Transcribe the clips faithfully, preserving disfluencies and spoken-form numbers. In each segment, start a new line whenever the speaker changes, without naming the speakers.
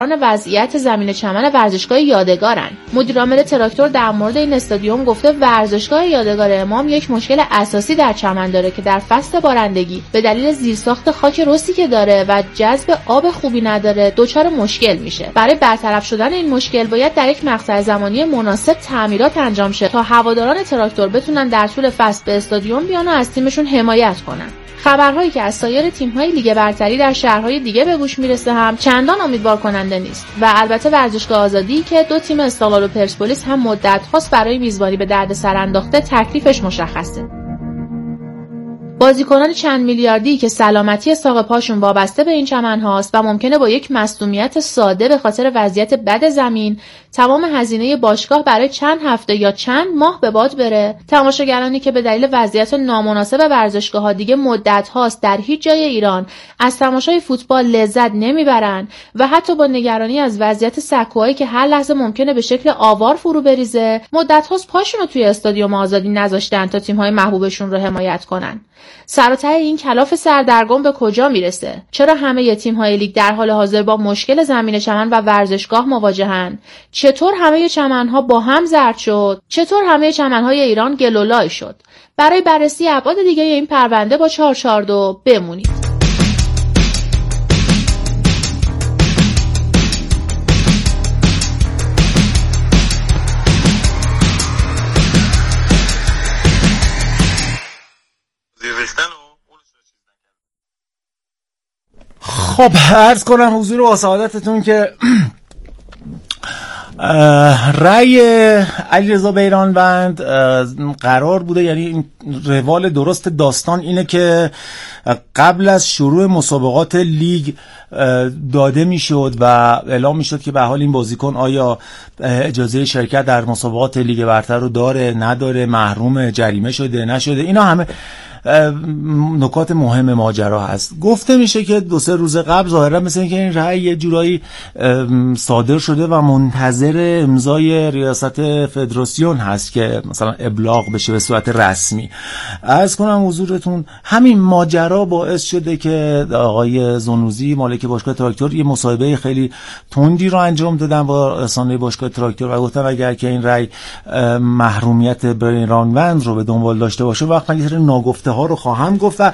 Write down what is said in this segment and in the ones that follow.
وضعیت زمین چمن ورزشگاه یادگارن. مدیر عامل تراکتور در مورد این استادیوم گفته ورزشگاه یادگار امام یک مشکل اساسی در چمن داره که در فصل بارندگی به دلیل زیرساخت خاک رسی که داره و جذب آب خوبی نداره دچار مشکل میشه. برای برطرف شدن این مشکل باید در یک مقطع زمانی مناسب تعمیرات انجام شه تا هواداران تراکتور بتونن در طول فصل به استادیوم بیان و از تیمشون حمایت کنن. خبرهایی که از سایر تیم‌های لیگ برتری در شهرهای دیگه به گوش میرسه هم چندان امیدوار کننده نیست و البته ورزشگاه آزادی که دو تیم استقلال و پرسپولیس هم مدت‌هاست برای میزبانی به دردسر انداخته تکلیفش مشخصه. بازیکنان چند میلیاردی که سلامتی ساق پاشون وابسته به این چمن هاست و ممکنه با یک مصدومیت ساده به خاطر وضعیت بد زمین تمام هزینه باشگاه برای چند هفته یا چند ماه به باد بره. تماشاگرانی که به دلیل وضعیت نامناسب ورزشگاه‌ها دیگه مدت هاست در هیچ جای ایران از تماشای فوتبال لذت نمیبرن و حتی با نگرانی از وضعیت سکوهایی که هر لحظه ممکنه به شکل آوار فرو بریزه مدت هاست پاشون رو توی استادیوم آزادی نذاشتن تا تیم‌های محبوبشون رو حمایت کنن. سر و ته این کلاف سردرگم به کجا میرسه؟ چرا همه تیم‌های لیگ در حال حاضر با مشکل زمین چمن و ورزشگاه مواجهن؟ چطور همه چمن‌ها با هم زرد شد؟ چطور همه چمن‌های ایران گل و لای شد؟ برای بررسی ابعاد دیگه این پرونده با چهار چهار دو بمونید.
خب عرض کنم حضور و سعادتتون که رأی علیرضا بیرانوند قرار بوده، یعنی این روال درست داستان اینه که قبل از شروع مسابقات لیگ داده میشد و اعلام میشد که به حال این بازیکن آیا اجازه شرکت در مسابقات لیگ برتر رو داره نداره، محروم، جریمه شده نشده، اینا همه نکات مهم ماجرا هست. گفته میشه که دو سه روز قبل ظاهرا مثل اینکه این رأی یه جورایی صادر شده و منتظر امضای ریاست فدراسیون هست که مثلا ابلاغ بشه به صورت رسمی. عرض کنم حضورتون همین ماجرا باعث شده که آقای زنوزی مالک باشگاه تراکتور یه مصاحبه خیلی تندی رو انجام دادن با رسانه باشگاه تراکتور و گفتن اگر که این رأی محرومیت بیرانوند رو به دنبال داشته باشه وقت من یه سری ناگفته ها رو خواهم گفت و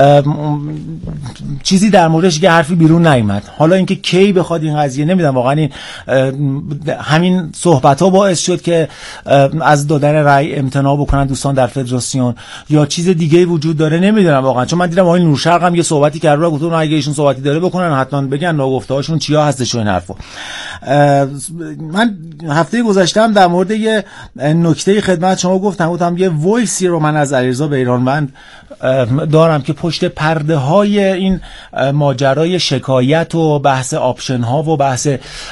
چیزی در موردش که حرفی بیرون نیامد. حالا اینکه کی بخواد این قضیه نمیدونم، واقعا این همین صحبت ها باعث شد که از دادن رأی امتناع بکنن دوستان در فدراسیون یا چیز دیگه وجود داره نمیدونم واقعا، چون من دیدم آقای نورشرق هم یه صحبتی کرد و گفتن اگه ایشون صحبتی داره بکنن حتما بگن ناگفته هاشون چیا هستش و این حرفا. من هفته گذشته هم در مورد یه نکته خدمت شما گفتم گفتم یه وایسی رو من از علیرضا بیرانوند دارم که پشت پرده های این ماجرای شکایت و بحث آپشن ها و بحث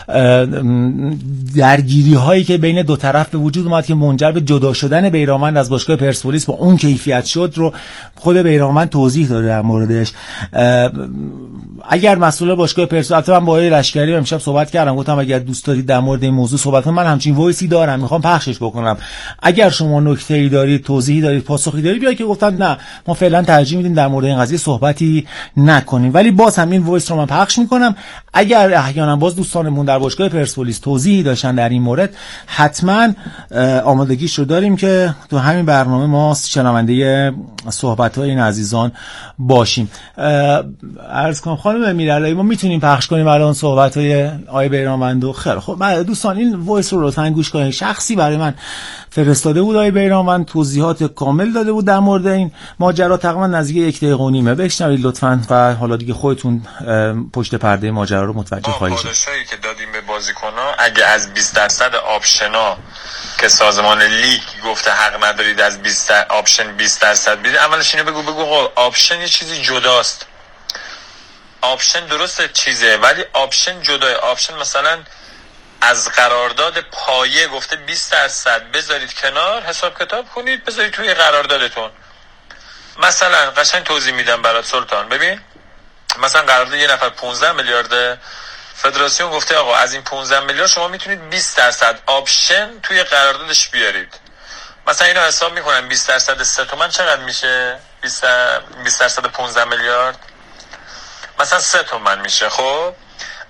درگیری هایی که بین دو طرف به وجود اومد که منجر به جدا شدن بیرانوند از باشگاه پرسپولیس با اون کیفیت شد رو خود بیرانوند توضیح داده در موردش. اگر مسئول باشگاه پرسپولیس، من با آقای لشکری امشب صحبت کردم گفتم اگر دوست دارید در مورد این موضوع صحبت کنم من همچین وایسی دارم میخوام پخشش بکنم، اگر شما نکته‌ای دارید توضیحی دارید پاسخی دارید بیاید، که گفتن نه ما فعلا ترجیح میدیم در مورد این قضیه صحبتی نکنیم، ولی باز هم این وایس رو من پخش میکنم. اگر احیانا باز دوستانمون در باشگاه پرسپولیس توضیحی داشتن در این مورد حتما آمادگیش رو داریم که تو همین برنامه ما شنونده صحبت‌های این عزیزان باشیم. عرض کنم خانم امیرعلی ما میتونیم پخش کنیم الان صحبت‌های آقای بیرانوند؟ خیلی خب دوستان این وایس رو لطفاً گوش کنید. شخصی برای من فرستاده بود آقای بیرانوند، توضیحات کامل داده بود در مورد این ماجرا، تقریبا نزدیک یک دقیقه و نیمه. بشنوید لطفاً و حالا دیگه خودتون پشت پرده ماجرا رو متوجه خواهید شد.
پاداشایی که دادیم به بازیکن‌ها اگه از بیست درصد آپشنا که سازمان لیگ گفته حق ندارید از بیست آپشن بیست درصد بدید، اولش اینو بگو بگو آپشن یه چیزی جداست. آپشن درسته چیزه ولی آپشن جدای آپشن مثلا از قرارداد پایه گفته بیست درصد بذارید کنار، حساب کتاب کنید بذارید توی قراردادتون. مثلا قشنگ توضیح میدم برات سلطان. ببین مثلا قرارداد یه نفر پانزده میلیارد، فدراسیون گفته آقا از این پانزده میلیارد شما میتونید بیست درصد آپشن توی قراردادش بیارید. مثلا اینو حساب میکنن بیست درصد سه تومن چقدر میشه؟ بیست درصد پانزده میلیارد مثلا سه تومن میشه. خب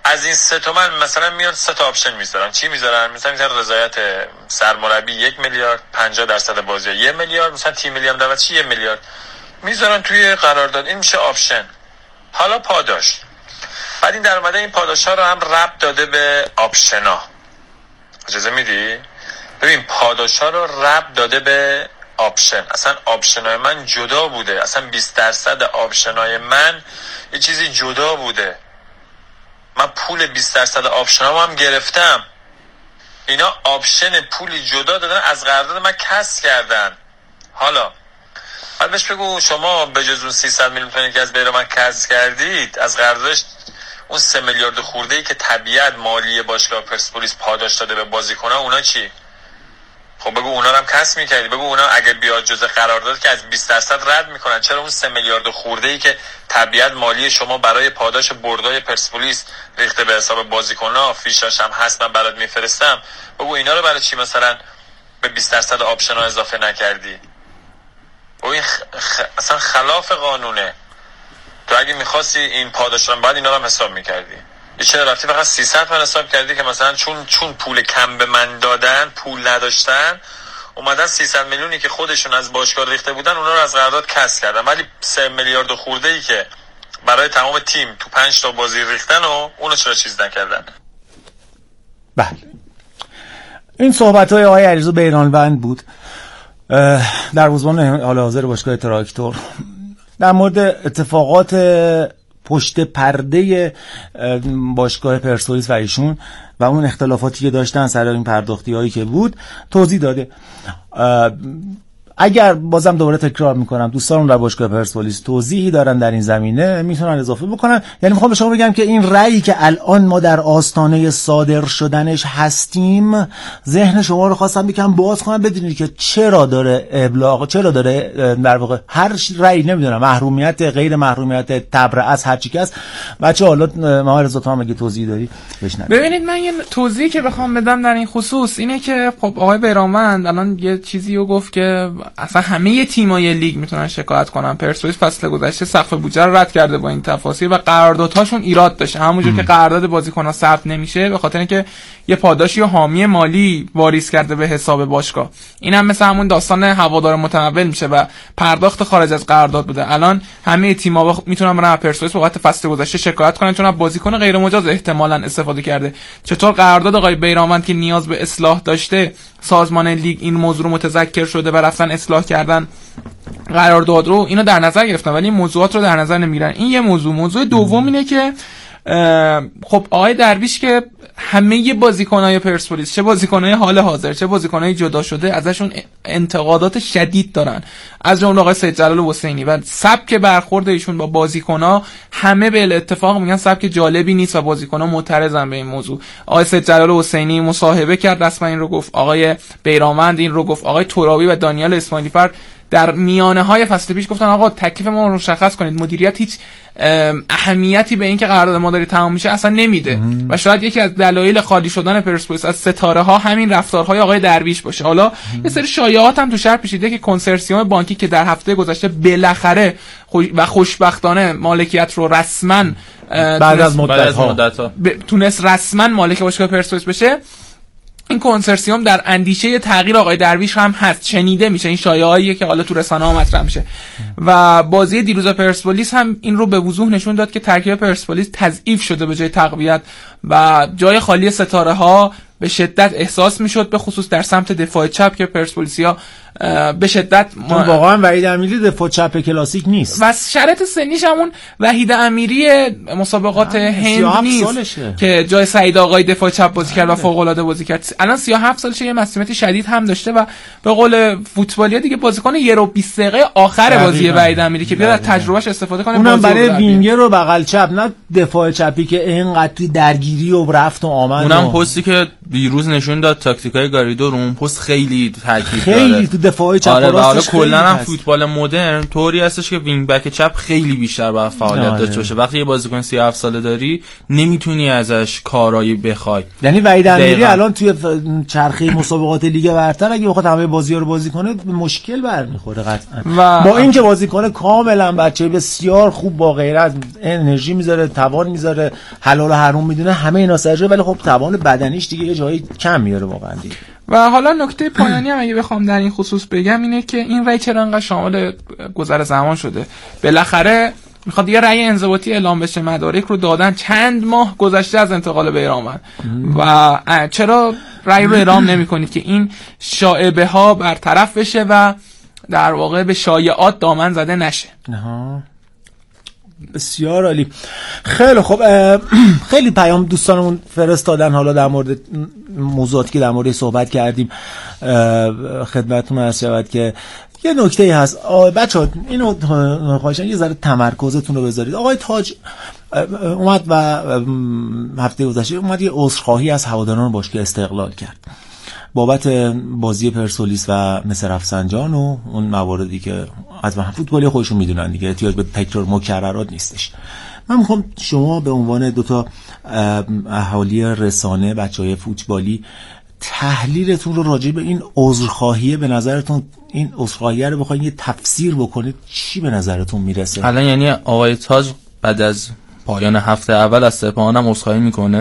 از این سه تومن مثلا میان سه تا آپشن میذارن. چی میذارن؟ مثلا میذارن رضایت سرمربی یک میلیارد، پنجاه درصد بازی یک میلیارد، مثلا تیم ملی هم دعوت چی یک میلیارد میذارن توی قرارداد. این میشه آپشن. حالا پاداش. بعد این در اومده این پاداشا رو هم ربط داده به آپشنا. اجازه میدی؟ ببین پاداشا رو ربط داده به آپشن. اصلا آپشنای من جدا بوده. اصلا بیست درصد آپشنای من یه چیزی جدا بوده. من پول بیست درصد آپشنامو هم گرفتم. اینا آپشن پولی جدا دادن از قرارداد من کسر کردن. حالا بعد بهش بگو شما به جز اون سیصد میلیون تومانی که از بیرامن کسر کردید از قراردادش اون سه میلیارد خورده ای که طبیعت مالی باشگاه پرسپولیس پاداش داده به بازیکن‌ها اونا چی؟ خب بگو اونا رو هم کسر می‌کردی. بگو اونا اگه بیاد جزء قرارداد که از بیست درصد رد میکنن، چرا اون سه میلیارد خورده ای که طبیعت مالی شما برای پاداش بردای پرسپولیس ریخته به حساب بازیکن‌ها، فیشاش هم هست من برات میفرستم، بگو اینا رو برای چی مثلا به بیست درصد آپشن‌ها اضافه نکردی؟ و این خ... خ... اصلا خلاف قانونه. تو اگه می‌خواستی این پاداش رو بعد اینا رو هم حساب می‌کردی. یه چه رفتی فقط سیصد من حساب کردی که مثلا چون چون پول کم به من دادن، پول نداشتن، اومدن سیصد میلیونی که خودشون از باشگاه ریخته بودن اونا رو از قرارداد کسر کردن، ولی سه میلیارد خورده ای که برای تمام تیم تو پنج تا بازی ریختن و اونو چرا چیز نکردن؟
بله این صحبت‌های آقای علیرضا بیرانوند بود در وزبان حال حاضر باشگاه تراکتور در مورد اتفاقات پشت پرده باشگاه پرسپولیس و ایشون و اون اختلافاتی که داشتن سر این پرداختی هایی که بود توضیح داده. اگر بازم دوباره تکرار میکنم دوستان در باشگاه پرسپولیس توضیحی دارن در این زمینه میتونن اضافه بکنن. یعنی میخوام به شما بگم که این رأیی که الان ما در آستانه صادر شدنش هستیم ذهن شما رو خواستم بکنم باز کنم بدونید که چرا داره ابلاغ، چرا داره در واقع هر رأی نمیدونم محرومیت غیر محرومیت تبرئه هر چی که است. بچه حالا ما رضا تو هم اگه توضیح داری بشنوید.
ببینید من یه توضیحی که بخوام بدم در این خصوص اینه که خب آقای بیرانوند الان یه چیزی رو گفت که اصلا همه تیمای لیگ میتونن شکایت کنن. پرسپولیس فصل گذشته سقف بودجه رو رد کرده با این تفاصیل و قراردادهاشون ایراد داشته. همونجور که قرارداد بازیکن‌ها ثبت نمیشه به خاطر اینکه یه پاداشی و حامی مالی واریز کرده به حساب باشگاه. اینم مثل همون داستان هوادار متمول میشه و پرداخت خارج از قرارداد بوده. الان همه تیم‌ها میتونن برن پرسپولیس بابت فصل گذشته شکایت کنن چون بازیکن غیر مجاز احتمالاً استفاده کرده. چطور قرارداد آقای بیرانوند که نیاز به اصلاح داشته سازمان لیگ این موضوع رو متذکر شده و رفتن اصلاح کردن قرارداد رو اینو در نظر گرفتن ولی موضوعات رو در نظر نمیگیرن. این یه موضوع. موضوع دوم اینه که خب آقای درویش که همه بازیکن‌های پرسپولیس چه بازیکن‌های حال حاضر چه بازیکن‌های جدا شده ازشون انتقادات شدید دارن، از جمله آقای سید جلال حسینی و سبک برخورد ایشون با بازیکن‌ها همه به اتفاق میگن سبک جالبی نیست و بازیکن‌ها معترضن به این موضوع. آقای سید جلال حسینی مصاحبه کرد رسما این رو گفت، آقای بیرانوند این رو گفت، آقای ترابی و دانیال اسماعیلی فرد در میانه های فصل پیش گفتن آقا تکلیف ما رو مشخص کنید، مدیریت هیچ اهمیتی به این که قرارداد ما داره تمام میشه اصلا نمیده و شاید یکی از دلایل خالی شدن پرسپولیس از ستاره ها همین رفتارهای آقای درویش باشه. حالا یه سری شایعات هم تو شهر پیچیده که کنسرسیوم بانکی که در هفته گذشته بالاخره خوش و خوشبختانه مالکیت رو رسما
بعد از مدت
تونست رسما مالک باشگاه پرسپولیس بشه، این کنسرسیوم در اندیشه تغییر آقای درویش هم هست، شنیده میشه. این شایعه‌ایه که حالا تو رسانه‌ها مطرح میشه و بازی دیروز پرسپولیس هم این رو به وضوح نشون داد که ترکیب پرسپولیس تضعیف شده به جای تقویت و جای خالی ستاره‌ها به شدت احساس میشد، به خصوص در سمت دفاع چپ که پرسپولیسیا به شدت
ما... واقعا وحید امیری دفاع چپ کلاسیک نیست
و شرط سنیش همون وحید امیری مسابقات هند نیست که جای سعید آقای دفاع چپ بازی کرد و فوق العاده بازی کرد. الان سی و هفت سالشه، یه مسئولیت شدید هم داشته و به قول فوتبالی‌ها دیگه بازیکن یه رو بیست دقیقه آخر بازی وحید امیری که بیاد از تجربهش استفاده کنه،
اونم برای وینگر و بغل چپ نه دفاع چپی که اینقدر توی درگیری و رفت و آمد.
اونم پستی که دیروز نشون داد تاکتیکای گاریدو رو اون پست خیلی تاکید داره،
خیلی تو دفاعی چپ
آره
و راستش
کلا هم فوتبال مدرن طوری هستش که وینگ بک چپ خیلی بیشتر باید فعالیت داشته باشه. وقتی یه بازیکن سی و هفت ساله داری نمیتونی ازش کارایی بخوای.
یعنی وحید امیری الان توی چرخه مسابقات لیگ برتر اگه بخواد همه بازی‌ها رو بازی کنه مشکل برمیخوره قطعا. و با اینکه بازیکن کاملا بچه بسیار خوب با غیرت، انرژی میذاره، توان میذاره، حلال و حرام میدونه، همه اینا سرجه، ولی خب توان بدنیش دیگه یه جایی کم میاره واقعا دیگه.
و حالا نکته پایانی هم اگه بخوام در این خصوص بگم اینه که این رأی چرا انقدر شامل گذر زمان شده. بالاخره میخواد یه رأی انضباطی اعلام بشه، مدارک رو دادن چند ماه گذشته از انتقال بیرانوند و چرا رأی رو اعلام نمی‌کنید که این شایعه ها برطرف بشه و در واقع به شایعات دامن زده نشه.
نه بسیار عالی. خیلی خب، خیلی پیام دوستانمون فرستادن حالا در مورد موضوعاتی که در مورد صحبت کردیم خدمتتون عرض شود که یه نکته هست بچه‌ها، اینو خواهشاً یه ذره تمرکزتون رو بذارید. آقای تاج اومد و هفته گذشته اومد یه عذرخواهی از هواداران باشگاه استقلال کرد بابت بازی پرسپولیس و مس رفسنجان و اون مواردی که از فوتبالی خودشون میدونن دیگه، احتیاج به تکرار مکررات نیستش. من میخوام شما به عنوان دوتا اهالی رسانه، بچهای فوتبالی، تحلیلتون رو راجع به این عذرخواهی، به نظرتون این عذرخواهی رو بخواید یه تفسیر بکنید چی به نظرتون میرسه؟
الان یعنی آقای تاج بعد از پایان هفته اول از سپاهان هم عذرخواهی میکنه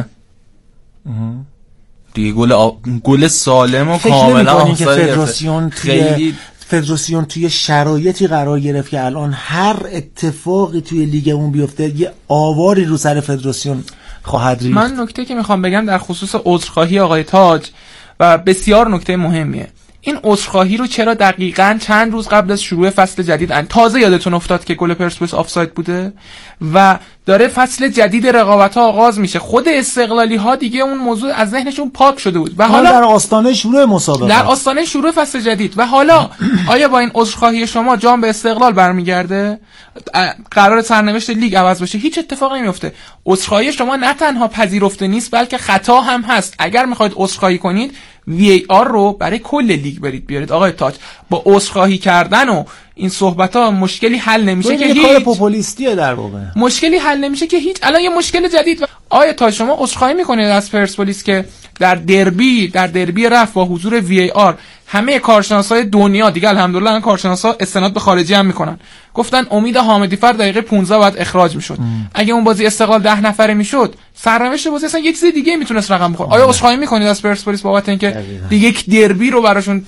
دیگه؟ گل آ... گل سالم و کاملا
آفساید فدراسیون توی فدراسیون توی شرایطی قرار گرفت که الان هر اتفاقی توی لیگمون بیفته یه آواری رو سر فدراسیون خواهد ریخت.
من نکته که میخوام بگم در خصوص عذرخواهی آقای تاج و بسیار نکته مهمیه، این عذرخواهی رو چرا دقیقاً چند روز قبل از شروع فصل جدید ان تازه یادتون افتاد که گل پرسپولیس آفساید بوده و داره فصل جدید رقابت‌ها آغاز میشه، خود استقلالی‌ها دیگه اون موضوع از ذهنشون پاک شده بود و حالا
در آستانه شروع مسابقه،
در آستانه شروع فصل جدید و حالا آیا با این عذرخواهی شما جام به استقلال برمیگرده؟ قرار سرنوشت لیگ عوض بشه؟ هیچ اتفاقی نمیفته. عذرخواهی شما نه تنها پذیرفته نیست بلکه خطا هم هست. اگر میخواید عذرخواهی کنید وی ای آر رو برای کل لیگ برید بیارید. آقای تاج، با عذرخواهی کردن و این صحبت‌ها مشکلی حل نمیشه که هیچ
کار پوپولیستیه در واقع.
مشکلی حل نمیشه که هیچ. الان یه مشکل جدید. آقای تاج شما عذرخواهی میکنید از پرسپولیس که در دربی در دربی رفت با حضور وی ای آر همه کارشناسای دنیا دیگه الحمدلله الان کارشناسا استناد به خارجی هم میکنن، گفتن امید حامدی فر دقیقه پانزده بعد اخراج میشد. اگه اون بازی استقلال ده نفره میشد سرنوشت بازی اصلا یه چیز دیگه میتونست رقم بخوره. آیا عذرخواهی میکنید از پرسپولیس بابت اینکه دیگه یک دربی رو براشون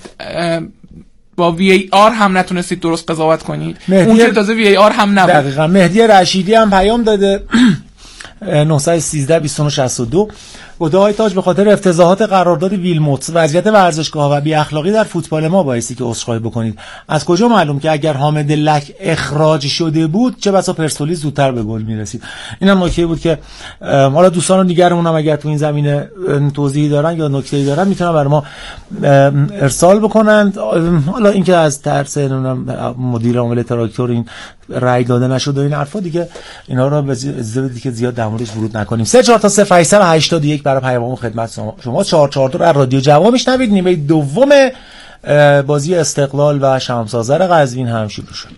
با وی ای آر هم نتونستید درست قضاوت کنید؟ اون که تازه وی ای آر هم نبود.
دقیقاً. مهدی رشیدی هم پیام داده نه یک سه بیست و نه شصت و دو گفته آقای تاج به خاطر افتضاحات قرارداد ویلموتس، وضعیت ورزشگاه و بی اخلاقی در فوتبال ما بایستی که عذرخواهی بکنید. از کجا معلوم که اگر حامد لک اخراج شده بود چه بسا پرسپولیس زودتر به گل میرسید؟ اینم نکته بود که حالا دوستان دیگرمون هم اگر تو این زمینه توضیحی دارن یا نکته‌ای دارن میتونن برای ما ارسال بکنن. حالا اینکه از ترس مدیر عامل تراکتور این رای داده نشد و این حرفا دیگه اینا رو به زیادی که زیاد در موردش ورود نکنیم. سه چهار تا صفر هشت هشتاد و یک برای پیام خدمت شما. چهار چهار دو از رادیو جواب میشنوید. نیمه دوم بازی استقلال و شمس‌آذر قزوین هم شروع شد.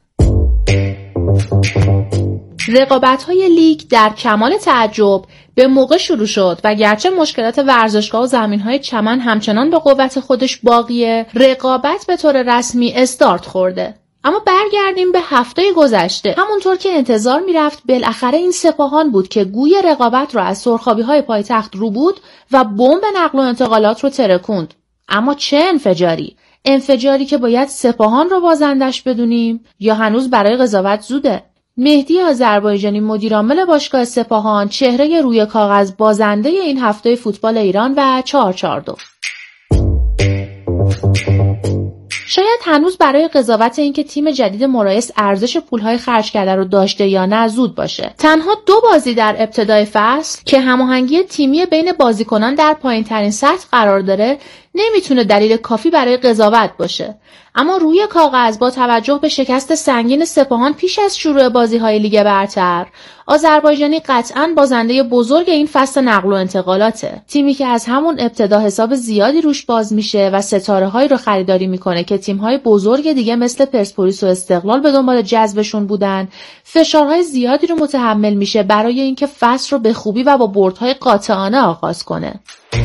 رقابت‌های لیگ در کمال تعجب به موقع شروع شد و گرچه مشکلات ورزشگاه و زمین‌های چمن همچنان به قوت خودش باقیه، رقابت به طور رسمی استارت خورده. اما برگردیم به هفته گذشته. همونطور که انتظار میرفت بالاخره این سپاهان بود که گوی رقابت را از سرخابی‌های پایتخت رو بود و بمب نقل و انتقالات رو ترکوند. اما چه انفجاری؟ انفجاری که باید سپاهان رو بازندش بدونیم یا هنوز برای قضاوت زوده؟ مهدی آذربایجانی مدیرعامل باشگاه سپاهان چهره روی کاغذ بازنده این هفته فوتبال ایران و چهار چهار دو. شاید هنوز برای قضاوت اینکه تیم جدید مرایس ارزش پولهای خرج کرده رو داشته یا نه زود باشه. تنها دو بازی در ابتدای فصل که هماهنگی تیمی بین بازیکنان در پایین‌ترین سطح قرار داره نمیتونه دلیل کافی برای قضاوت باشه. اما روی کاغذ با توجه به شکست سنگین سپاهان پیش از شروع بازی‌های لیگ برتر، آذربایجانی قطعاً بازنده بزرگ این فصل نقل و انتقالاته. تیمی که از همون ابتدا حساب زیادی روش باز میشه و ستاره‌هایی رو خریداری میکنه که تیم‌های بزرگ دیگه مثل پرسپولیس و استقلال به دنبال جذبشون بودن، فشارهای زیادی رو متحمل میشه برای اینکه فصل رو به خوبی و با بردهای قاطعانه آغاز کنه.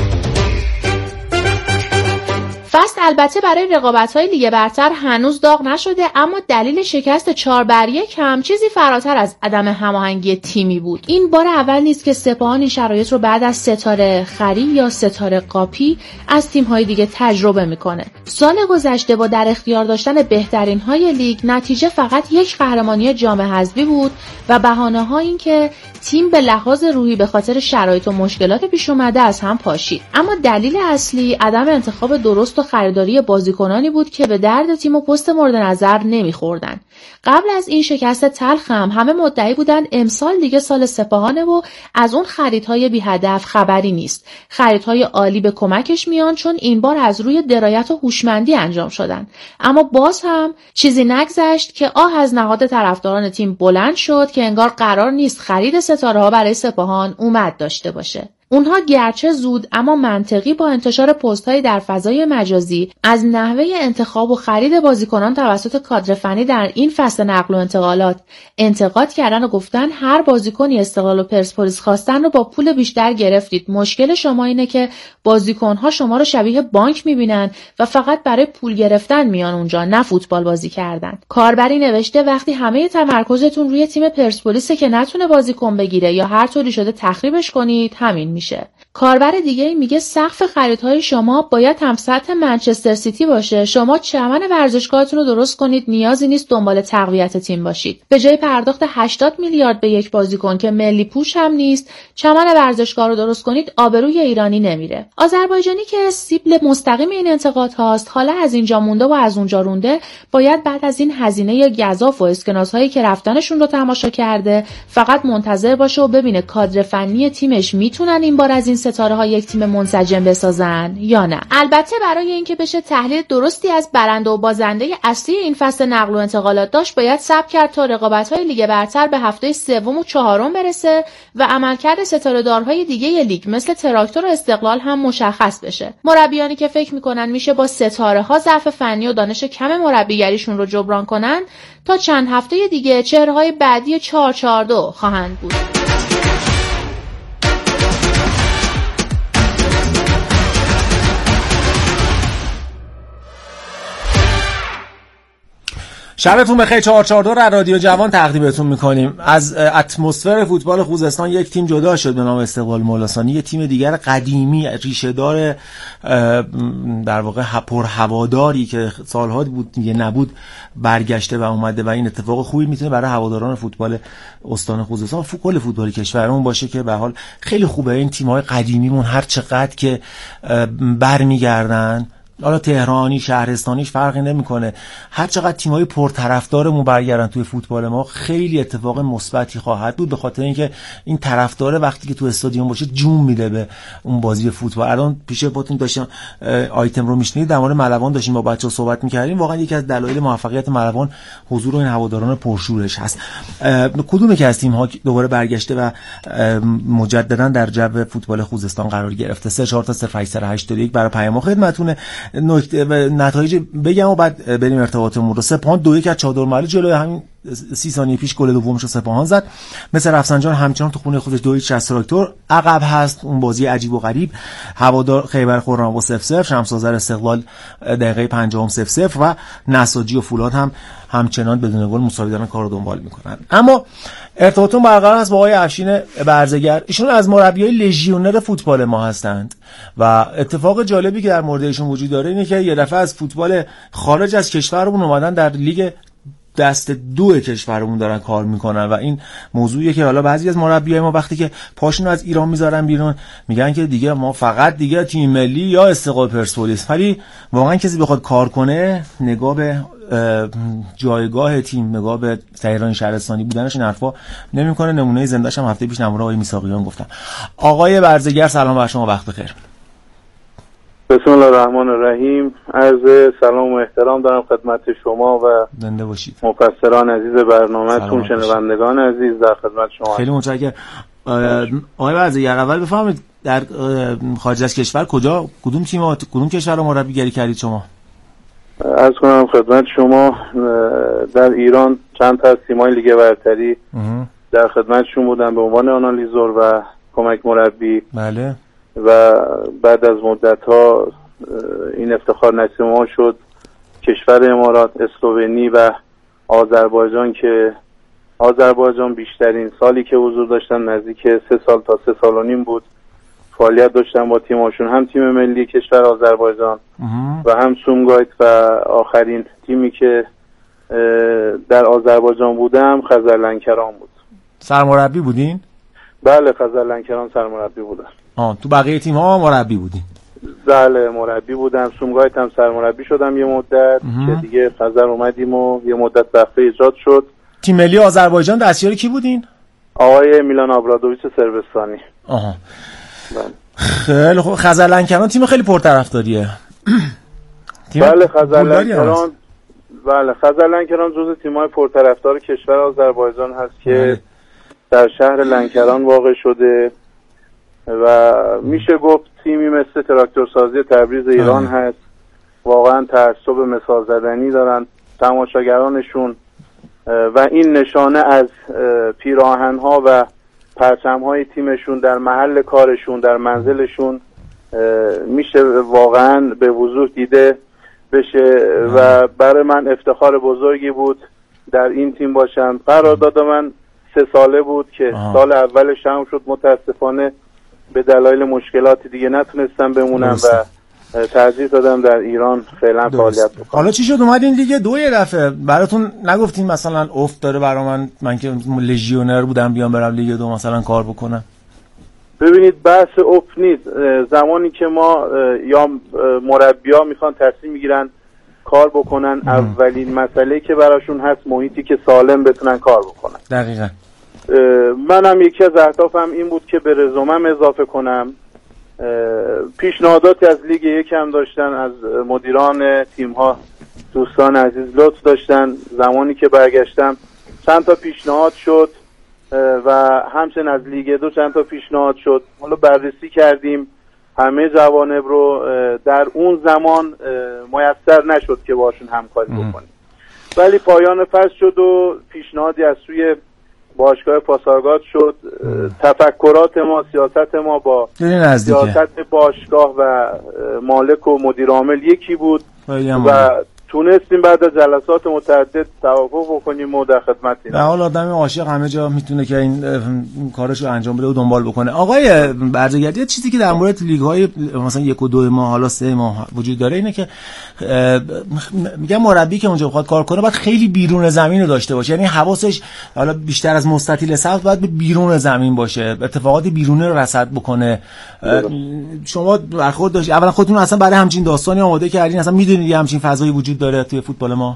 فصل البته برای رقابت‌های لیگ برتر هنوز داغ نشده، اما دلیل شکست چهار بر یک هم چیزی فراتر از عدم هماهنگی تیمی بود. این بار اول نیست که سپاهان این شرایط رو بعد از ستاره خری یا ستاره قاپی از تیم‌های دیگه تجربه میکنه. سال گذشته با در اختیار داشتن بهترین‌های لیگ نتیجه فقط یک قهرمانی جام حذفی بود و بهانه‌ها این که تیم به لحاظ روحی به خاطر شرایط و مشکلات پیش اومده از هم پاشید. اما دلیل اصلی عدم انتخاب درست و خریداری بازیکنانی بود که به درد تیم و پست مورد نظر نمیخوردن. قبل از این شکست تلخ هم همه مدعی بودن امسال دیگه سال سپاهانه و از اون خریدهای بی هدف خبری نیست. خریدهای عالی به کمکش میان چون این بار از روی درایت و هوشمندی انجام شدن. اما باز هم چیزی نگذشت که آه از نهاد طرفداران تیم بلند شد که انگار قرار نیست خرید ستاره ها برای سپاهان اومد داشته باشه. اونها گرچه زود اما منطقی با انتشار پست‌های در فضای مجازی از نحوه انتخاب و خرید بازیکنان توسط کادر فنی در این فصل نقل و انتقالات انتقاد کردن و گفتن هر بازیکنی استقلال و پرسپولیس خواستن رو با پول بیشتر گرفتید. مشکل شما اینه که بازیکن‌ها شما رو شبیه بانک می‌بینن و فقط برای پول گرفتن میان اونجا، نه فوتبال بازی کردن. کاربری نوشته وقتی همه تمرکزتون روی تیم پرسپولیسه که نتونه بازیکن بگیره یا هر طوری شده تخریبش کنید، همین میشه. کاربر دیگه میگه سقف خریدهای شما باید هم سطح منچستر سیتی باشه. شما چمن ورزشگاهتون رو درست کنید، نیازی نیست دنبال تقویت تیم باشید. به جای پرداخت هشتاد میلیارد به یک بازیکن که ملی پوش هم نیست، چمن ورزشگاه رو درست کنید، آبروی ایرانی نمیره. آذربایجانی که سیبل مستقیم این انتقاد هاست، حالا از اینجا مونده و از اونجا رونده، باید بعد از این هزینه گزاف و اسکناس هایی که رفتنشون رو تماشا کرده فقط منتظر باشه و ببینه کادر فنی تیمش میتونن این بار از این ستاره ها یک تیم منسجم بسازن یا نه. البته برای اینکه بشه تحلیل درستی از برنده و بازنده اصلی این فصل نقل و انتقالات داشت، باید صبر کرد تا رقابت های لیگ برتر به هفته سوم و چهارم برسه و عملکرد ستاره دارهای دیگه لیگ مثل تراکتور و استقلال هم مشخص بشه. مربیانی که فکر میکنن میشه با ستاره ها ضعف فنی و دانش کم مربیگریشون رو جبران کنن، تا چند هفته دیگه چهره‌های بعدی چهار چهار دو خواهند بود.
شبتون بخیر. چهار چهار دو را رادیو جوان تقدیمتون میکنیم. از اتمسفر فوتبال خوزستان یک تیم جدا شد به نام استقلال مولاسانی. یک تیم دیگر قدیمی ریشه دار در واقع پر هواداری که سالها بود دیگه نبود برگشته و اومده و این اتفاق خوبی میتونه برای هواداران فوتبال استان خوزستان و کل فوتبال کشورمون باشه که به حال خیلی خوبه این تیم‌های قدیمیمون هر چقدر که برمیگردن، حالا تهرانی شهرستانیش فرقی نمیکنه، هر چقدر تیمای پرطرفدارمون برگردن توی فوتبال ما خیلی اتفاق مثبتی خواهد بود، به خاطر اینکه این طرفدار وقتی که تو استادیوم باشه جون میده به اون بازی فوتبال. الان پیش پاتون داشتم آیتم رو میشنیدید، در مورد ملوان داشتیم با بچه‌ها صحبت میکردیم. واقعا یکی از دلایل موفقیت ملوان حضور این هواداران پرشورش هست. کدوم که از تیم‌ها دوباره برگشته و مجددا در جو فوتبال خوزستان قرار گرفته؟ سه چهار تا صفر هشت هشت یک برای پیام خدمتتون. نکته و نتایج بگم و بعد بریم ارتباطمون رو. سپاهان دو یک از چادرمحل جلوی همین سی ثانیه پیش گل دومش رو سپاهان زد. مثل رفسنجان همچنان تو خونه خودش دو هیچ از تراکتور عقب هست. اون بازی عجیب و غریب هوادار خیبر خرم با صفر صفر، شمس آذر استقلال دقیقه پنجاه صفر صفر و نساجی و فولاد هم همچنان بدون گل مساوی دارن کارو دنبال میکنن. اما ارتباطمون برقرار است با آقای افشین برزگر. ایشون از مربیای لژیونر فوتبال ما هستند و اتفاق جالبی که در مورد ایشون وجود داره اینه که یه دفعه از فوتبال خارج از کشورمون اومدن در لیگ دست دو کشورمون دارن کار میکنن و این موضوعیه که حالا بعضی از مربیای ما وقتی که پاشون از ایران میذارن بیرون میگن که دیگه ما فقط دیگه تیم ملی یا استقلال پرسپولیس، ولی واقعا کسی بخواد کار کنه نگاه به جایگاه تیم، نگاه به تهران شهرستانی بودنش این حرفا نمیکنه. نمونه زنده‌اش هم هفته پیش نمونه آقای میساقیان گفتم. آقای برزگر سلام بر شما، وقت بخیر.
بسم الله الرحمن الرحیم. عرض سلام و احترام دارم خدمت شما و
زنده باشید
مفسران عزیز برنامه‌تون، شنوندگان عزیز در خدمت شما.
خیلی متشکرم. آقای بازیگر، اول بفرمایید در خارج از کشور کجا کدوم تیم کدوم کشور رو مربیگری کردید شما؟
عرض کنم خدمت شما در ایران چند تا از تیم‌های لیگ برتری در خدمتشون بودم به عنوان آنالیزور و کمک مربی.
بله.
و بعد از مدت‌ها این افتخار نصیب ما شد. کشور امارات، اسلوونی و آذربایجان که آذربایجان بیشترین سالی که حضور داشتن نزدیک سه سال تا سه سال و نیم بود فعالیت داشتن با تیمشون، هم تیم ملی کشور آذربایجان و هم سومگایت و آخرین تیمی که در آذربایجان بودم خزرلنکران بود.
سرمربی بودین؟
بله، خزرلنکران سرمربی بودم.
آه تو بقیه تیم ها مربی بودین؟
بله مربی بودم. سومگایت هم سرمربی شدم یه مدت که دیگه خزر اومدیم و یه مدت وقفه ایجاد شد.
تیم ملی آذربایجان دستیار کی بودین؟
آقای میلان آبرادوویچ سربستانی.
آها. بله. خیلی خوب. خزرلنکران تیم خیلی پرطرفداریه.
بله خزرلنکران بله خزرلنکران جزو تیم‌های پرطرفدار کشور آذربایجان هست که در شهر لنکران واقع شده و میشه گفت تیمی مثل تراکتورسازی تبریز ایران آه. هست. واقعا تعصب مثال زدنی دارن تماشاگرانشون و این نشانه از پیراهن‌ها و پرچم‌های تیمشون در محل کارشون، در منزلشون میشه واقعا به وضوح دیده بشه و برای من افتخار بزرگی بود در این تیم باشم. قرارداد من سه ساله بود که آه. سال اولش هم شد، متاسفانه به دلایل مشکلاتی دیگه نتونستم بمونم و ترجیح دادم در ایران فعلا فعالیت بکنم.
حالا چی شد اومدین دیگه دو یه دفعه؟ براتون نگفتین مثلا افت داره برا من من که لژیونر بودم بیام برم لیگ دو مثلا کار بکنم؟
ببینید بحث افت نیست. زمانی که ما یا مربی‌ها میخوان تصمیم میگیرن کار بکنن ام. اولین مسئله که براشون هست محیطی که سالم بتونن کار بکنن.
دقیقاً.
منم یکی از اهدافم این بود که به رزومم اضافه کنم. پیشنهاداتی از لیگ یک هم داشتن، از مدیران تیم‌ها دوستان عزیز لطف داشتن. زمانی که برگشتم چند تا پیشنهاد شد و همچنین از لیگ دو چند تا پیشنهاد شد. حالا بررسی کردیم همه جوانب رو، در اون زمان میسر نشد که باشون همکاری بکنیم، ولی پایان فصل شد و پیشنهادی از سوی باشگاه پاسارگاد شد. تفکرات ما، سیاست ما با سیاست باشگاه و مالک و مدیر عامل یکی بود و تونستیم بعد از جلسات متعدد توافق بکنیم و در خدمتیم.
به حال آدم عاشق همه جا میتونه که این کارش رو انجام بده و دنبال بکنه. آقای برزگردی، چیزی که در مورد لیگ‌های مثلا یک و دو ماه حالا سه ماه وجود داره اینه که میگم مربی که اونجا بخواد کار کنه باید خیلی بیرون زمین رو داشته باشه، یعنی حواسش حالا بیشتر از مستطیل سقف باید به بیرون زمین باشه، اتفاقات بیرونی رو رصد بکنه. شما برخورد داشت اولا خودتون اصلا برای همچین داستانی آماده کردین؟ اصلا میدونید همچین فضایی وجود داره توی فوتبال ما؟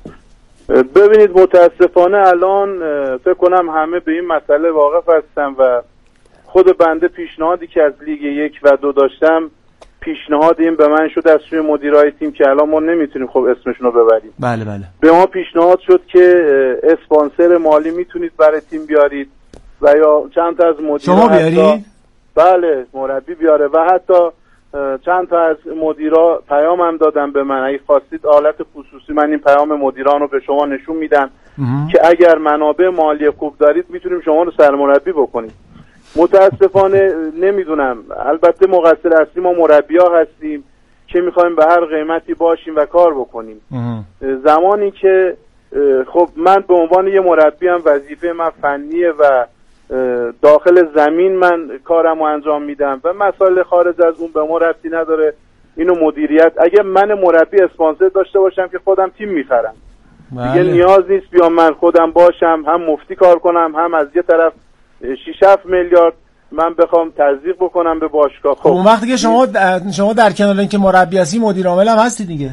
ببینید متاسفانه الان فکر کنم همه به این مسئله واقف هستن و خود بنده پیشنهادی که از لیگ یک و دو داشتم پیشنهاد این به من شد از سوی مدیرای تیم که الان ما نمیتونیم خب اسمشون رو ببریم.
بله بله.
به ما پیشنهاد شد که اسپانسر مالی میتونید برای تیم بیارید و یا چند تا از مدیرا
شما بیارید؟
بله مربی بیاره و حتی چند تا از مدیرا پیام هم دادن به من اگه خواستید حالت خصوصی من این پیام مدیران رو به شما نشون میدم که اگر منابع مالی خوب دارید میتونیم شما رو سرمربی بکنیم. متاسفانه نمیدونم، البته مقصر اصلی ما مربی‌ها هستیم که میخوایم به هر قیمتی باشیم و کار بکنیم. زمانی که خب من به عنوان یه مربی هم وظیفه من فنیه و داخل زمین من کارم رو انجام میدم و مسائل خارج از اون به ما ربطی نداره. اینو مدیریت، اگه من مربی اسپانسر داشته باشم که خودم تیم میخرم دیگه نیاز نیست بیام من خودم باشم هم مفتی کار کنم هم از یه طرف شش هفت میلیارد من بخوام تزریق بکنم به باشگاه.
خب اون وقتی که شما شما در کنار اینکه مربی هستی مدیر عامل هم هستی دیگه.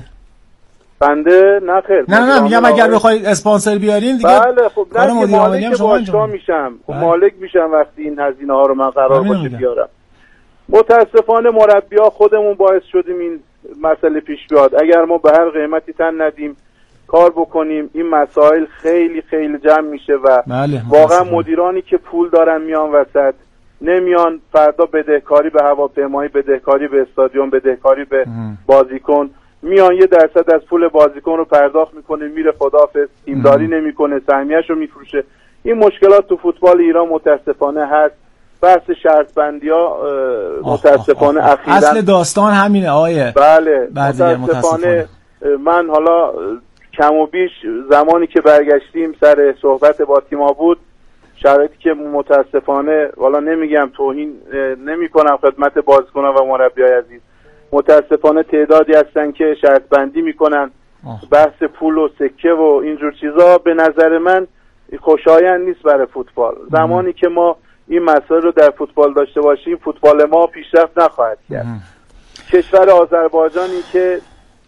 بنده نه خیر.
نه نه میگم اگر بخواید اسپانسر بیارین دیگه.
بله خب نه مدیر عاملی هم شما باشگاه میشم. خب مالک میشم وقتی این هزینه ها رو من قرار باشه بیارم. متاسفانه مربی‌ها خودمون باعث شدیم این مسئله پیش بیاد. اگر ما به هر قیمتی تن ندیم کار بکنیم این مسائل خیلی خیلی جمع میشه و
بله،
واقعا مدیرانی که پول دارن میان وسط، نمیان فردا بدهکاری به هواپیمایی، بدهکاری به استادیوم، بدهکاری به بازیکن، میان یه درصد از پول بازیکن رو پرداخت میکنه میره خداحافظ، تیمداری نمیکنه، سهمیه‌شو میفروشه. این مشکلات تو فوتبال ایران متاسفانه هست. بحث شرط بندی ها متاسفانه اخیراً
اصل داستان همینه آیه.
بله متاسفانه, متاسفانه من حالا کم و بیش زمانی که برگشتیم سر صحبت با تیما بود، شرایطی که متاسفانه والا نمیگم توهین نمی کنم خدمت بازیکنان و مربیای عزیز، متاسفانه تعدادی هستن که شرط بندی میکنن، بحث پول و سکه و اینجور چیزا به نظر من خوشایند نیست برای فوتبال. زمانی که ما این مسائل رو در فوتبال داشته باشیم فوتبال ما پیشرفت نخواهد کرد. کشور آذربایجانی که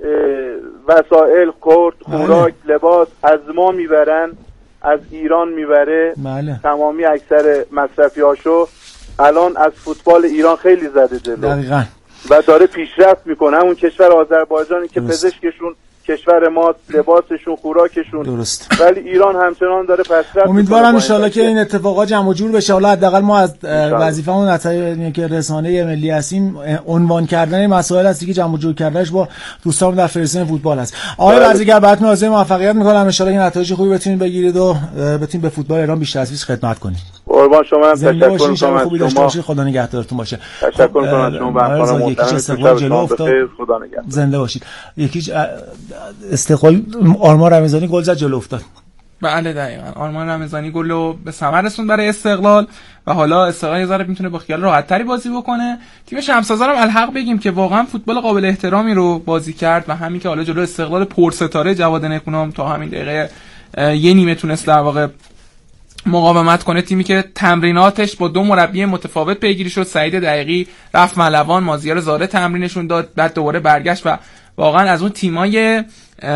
وسایل، کرد، خوراک، لباس از ما میبرن، از ایران میبره،
بله.
تمامی اکثر مصرفی هاشو الان از فوتبال ایران خیلی زده جلو
دقیقاً
و داره پیشرفت میکنه. همون کشور آذربایجانی که پزشکشون کشور ما، لباسشون، خوراکشون،
درست،
ولی ایران همچنان داره پسرفت.
امیدوارم ان شاءالله که این اتفاقات جمع جور بشه. حالا حداقل ما از وظیفمون نتایج که رسانه ملی هستیم عنوان کردن مسائل هستی که جمع جور کردنش با دوستان در فدراسیون فوتبال هست. آقای وزیرگر براتون آرزوی موفقیت میکنم، ان شاءالله این نتایج خوبی بتونید بگیرید و بتونید به فوتبال ایران بیشتر از پیش خدمت کنید.
قربان شما، هم تشکر می‌کنم.
خوبی داشته باشید، خدا نگهدارتون باشه.
تشکر می‌کنم از شما، به همکاران محترم.
استقلال جلو افتاد،
خدا نگهدار.
زنده باشید. یکی استقلال آرمان رمضانی گل زد جلو افتاد.
بله دقیقاً، آرمان رمضانی گل رو به ثمر رسوند برای استقلال و حالا استقلال یه ذره میتونه با خیال راحت‌تری بازی بکنه. تیم شمس‌آذر هم الحق بگیم که واقعا فوتبال قابل احترامی رو بازی کرد و همین که حالا جلو استقلال پرستاره جواد نکونام تا همین دقیقه یه نیمه تونست در واقع مقاومت کنه. تیمی که تمریناتش با دو مربی متفاوت پیگیری شد، سعید دقیقی رفت ملوان، مازیار زاره تمرینشون داد، بعد دوباره برگشت و واقعا از اون تیمای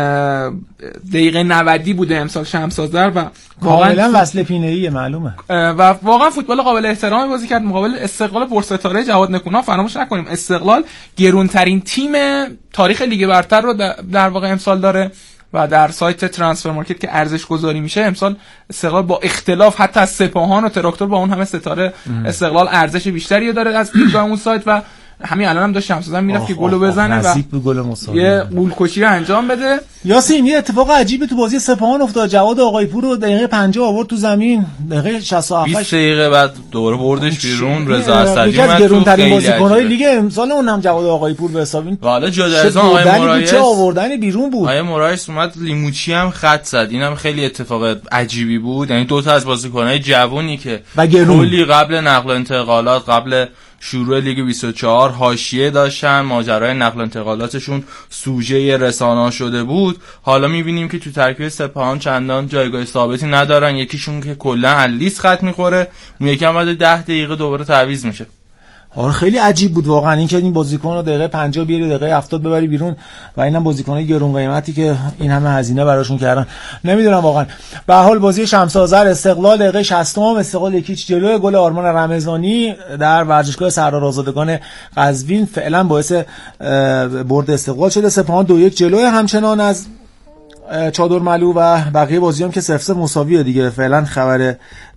دقیقه نود بوده امسال شمس‌آذر و
واقعا وصل پینه‌ای معلومه
و واقعا فوتبال قابل احترامی بازی کرد مقابل استقلال پرستاره جواد نکونام. فراموش نکنیم استقلال گرونترین تیم تاریخ لیگ برتر رو در واقع امسال داره و در سایت ترانسفر مارکت که ارزش گذاری میشه امسال استقلال با اختلاف حتی از سپاهان و تراکتور با اون همه ستاره استقلال ارزش بیشتری داره از دیدگاه اون سایت و همین الان هم داشت شمس‌آذر میرفت که گلو بزنه و یه گول‌کشی انجام بده.
یاسین یه اتفاق عجیبی تو بازی سپاهان افتاد، جواد آقایپور رو دقیقه پنجاه آورد تو زمین، دقیقه شصت و هفت
بیست دقیقه بعد دوباره بردش بیرون. رضا اسدی
یکی از گرونترین بازیکن‌های لیگ امسال اونم جواد آقایپور به حساب این.
والا جدا از اون آقای مرایس
چه آوردن بیرون بود.
آقای مرایس اومد لیموچی هم خط زد، اینم خیلی اتفاق عجیبی بود. یعنی دو تا از بازیکن‌های جوونی که کلی قبل نقل و انتقالات، قبل شروع لیگ بیست و چهار حاشیه داشتن، ماجرای نقل و انتقالاتشون سوژه رسانه‌ها شده بود، حالا می‌بینیم که تو ترکیب سپاهان چندان جایگاه ثابتی ندارن. یکیشون که کلا الیس خط می‌خوره، اون یکی هم بعد ده دقیقه دوباره تعویض میشه.
آره خیلی عجیب بود واقعا این که این بازیکن رو دقیقه پنجاه بیاری دقیقه هفتاد ببری بیرون و اینم بازیکنای گرون قیمتی که این همه هزینه براشون کردن. نمیدونم واقعا. به هر حال بازی شمس‌آذر استقلال دقیقه شصتم استقلال یکیچ جلوی گل آرمان رمضانی در ورزشگاه سرارآزادگان قزوین فعلا باعث برد استقلال شده. سپاهان دو یک جلوی همچنان از چادر ملو و بقیه بازیام که صفر صفر مساویه دیگه. فعلا خبر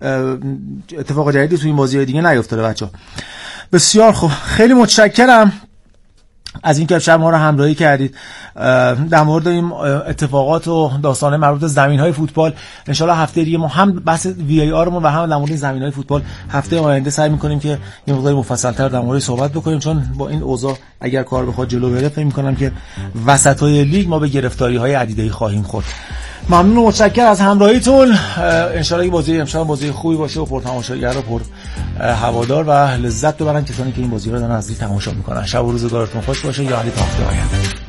اتفاق جدیدی تو این بازی‌های دیگه نیفتاده بچه‌ها. بسیار خوب، خیلی متشکرم از این که شب ما رو همراهی کردید در مورد این اتفاقات و داستان مربوط به زمین‌های فوتبال. ان شاءالله هفته دیگه ما هم بحث وی ای آرمون و هم در مورد زمین‌های فوتبال هفته آینده سعی می‌کنیم که یه مقدار مفصل‌تر در مورد صحبت بکنیم، چون با این اوضاع اگر کار بخواد جلو بره فکر می‌کنم که وسطای لیگ ما به گرفتاری‌های عدیده‌ای خواهیم خورد. ممنون و متشکرم از همراهیتون. ان شاءالله این بازی امشب بازی خوبی باشه و پر تماشاگر و پر هوادار و لذت ببرن کسانی که این بازی رو دارن از نزدیک تماشا میکنن. شب و روزگارتون خوش باشه. یا علی تا هفته آینده.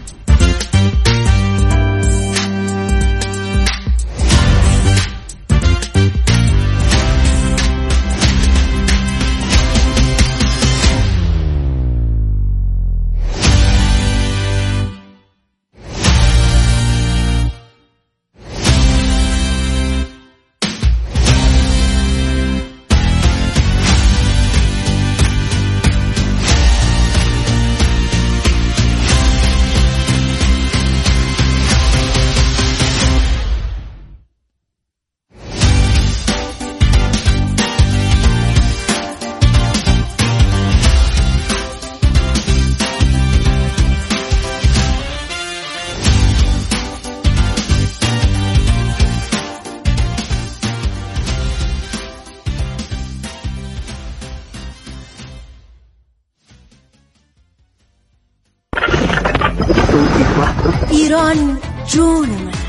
ایران جون من.